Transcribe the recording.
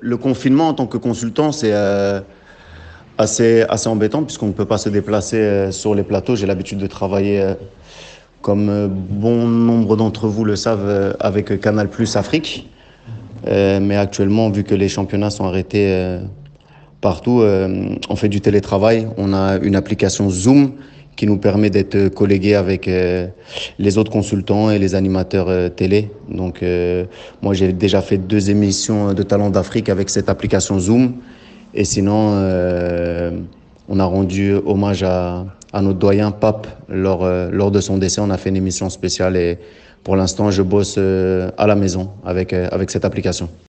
le confinement en tant que consultant, c'est assez embêtant puisqu'on ne peut pas se déplacer sur les plateaux. J'ai l'habitude de travailler, comme bon nombre d'entre vous le savent, avec Canal+ Afrique. Mais actuellement, vu que les championnats sont arrêtés partout, on fait du télétravail. On a une application Zoom qui nous permet d'être collégués avec les autres consultants et les animateurs télé. Donc, moi, j'ai déjà fait 2 émissions de Talents d'Afrique avec cette application Zoom. Et sinon, on a rendu hommage à notre doyen Pape lors de son décès. On a fait une émission spéciale et pour l'instant, je bosse à la maison avec cette application.